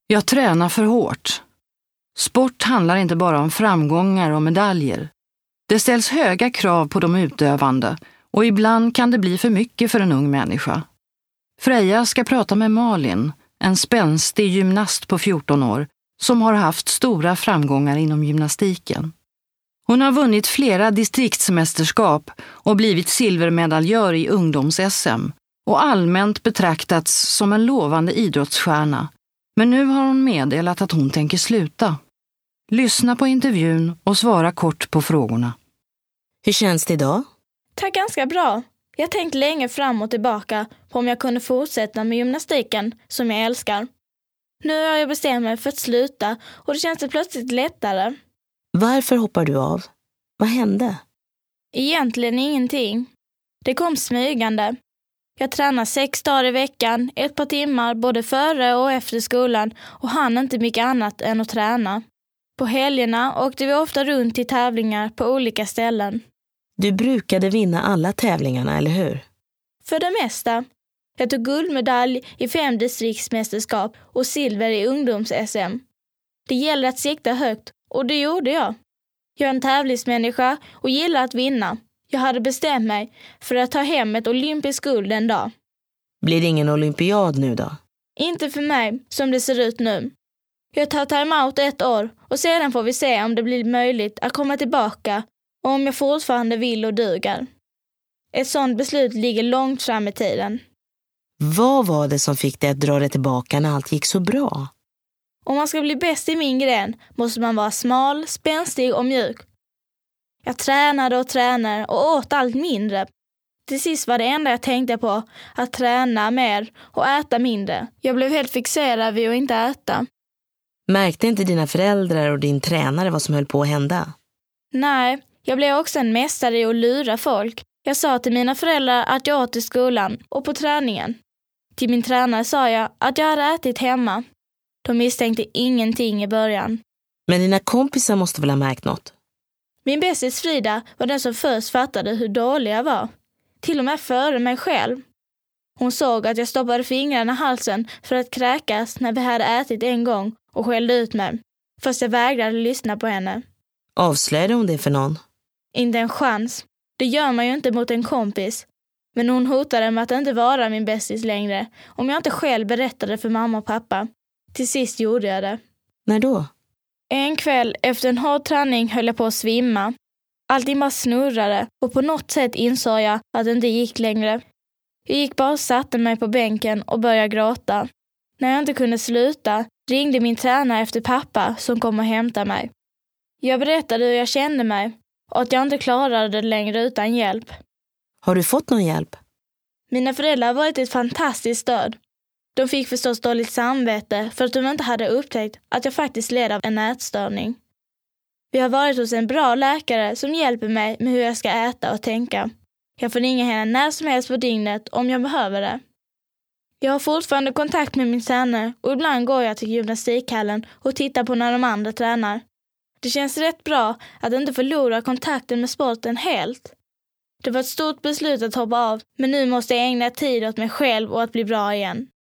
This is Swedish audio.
Jag tränar för hårt. Sport handlar inte bara om framgångar och medaljer. Det ställs höga krav på de utövande och ibland kan det bli för mycket för en ung människa. Freja ska prata med Malin, en spänstig gymnast på 14 år som har haft stora framgångar inom gymnastiken. Hon har vunnit flera distriktsmästerskap och blivit silvermedaljör i ungdoms-SM och allmänt betraktats som en lovande idrottsstjärna. Men nu har hon meddelat att hon tänker sluta. Lyssna på intervjun och svara kort på frågorna. Hur känns det idag? Tack, ganska bra. Jag tänkt länge fram och tillbaka på om jag kunde fortsätta med gymnastiken som jag älskar. Nu har jag bestämt mig för att sluta och det känns plötsligt lättare. Varför hoppar du av? Vad hände? Egentligen ingenting. Det kom smygande. Jag tränar 6 dagar i veckan, ett par timmar både före och efter skolan och hann inte mycket annat än att träna. På helgerna åkte vi ofta runt till tävlingar på olika ställen. Du brukade vinna alla tävlingarna, eller hur? För det mesta. Jag tog guldmedalj i 5 distriktsmästerskap och silver i ungdoms-SM. Det gäller att sikta högt och det gjorde jag. Jag är en tävlingsmänniska och gillar att vinna. Jag hade bestämt mig för att ta hem ett olympiskt guld en dag. Blir det ingen olympiad nu då? Inte för mig, som det ser ut nu. Jag tar timeout 1 år och sedan får vi se om det blir möjligt att komma tillbaka och om jag fortfarande vill och duger. Ett sådant beslut ligger långt fram i tiden. Vad var det som fick dig att dra dig tillbaka när allt gick så bra? Om man ska bli bäst i min gren måste man vara smal, spänstig och mjuk. Jag tränade och åt allt mindre. Till sist var det enda jag tänkte på att träna mer och äta mindre. Jag blev helt fixerad vid att inte äta. Märkte inte dina föräldrar och din tränare vad som höll på att hända? Nej, jag blev också en mästare i att lura folk. Jag sa till mina föräldrar att jag åt i skolan och på träningen. Till min tränare sa jag att jag hade ätit hemma. De misstänkte ingenting i början. Men dina kompisar måste väl ha märkt något? Min bästis Frida var den som först fattade hur dålig jag var. Till och med före mig själv. Hon såg att jag stoppade fingrarna i halsen för att kräkas när vi hade ätit en gång och skällde ut mig. Fast jag vägrade lyssna på henne. Avslöjade hon det för någon? Inte en chans. Det gör man ju inte mot en kompis. Men hon hotade med att inte vara min bästis längre om jag inte själv berättade för mamma och pappa. Till sist gjorde jag det. När då? En kväll efter en hård träning höll jag på att svimma. Allting bara snurrade och på något sätt insåg jag att det inte gick längre. Jag gick bara och satte mig på bänken och började gråta. När jag inte kunde sluta ringde min tränare efter pappa som kom och hämtade mig. Jag berättade hur jag kände mig och att jag inte klarade det längre utan hjälp. Har du fått någon hjälp? Mina föräldrar har varit ett fantastiskt stöd. De fick förstås dåligt samvete för att de inte hade upptäckt att jag faktiskt led av en ätstörning. Vi har varit hos en bra läkare som hjälper mig med hur jag ska äta och tänka. Jag får ringa henne när som helst på dygnet om jag behöver det. Jag har fortfarande kontakt med min tränare och ibland går jag till gymnastikhallen och tittar på när de andra tränar. Det känns rätt bra att inte förlora kontakten med sporten helt. Det var ett stort beslut att hoppa av, men nu måste jag ägna tid åt mig själv och att bli bra igen.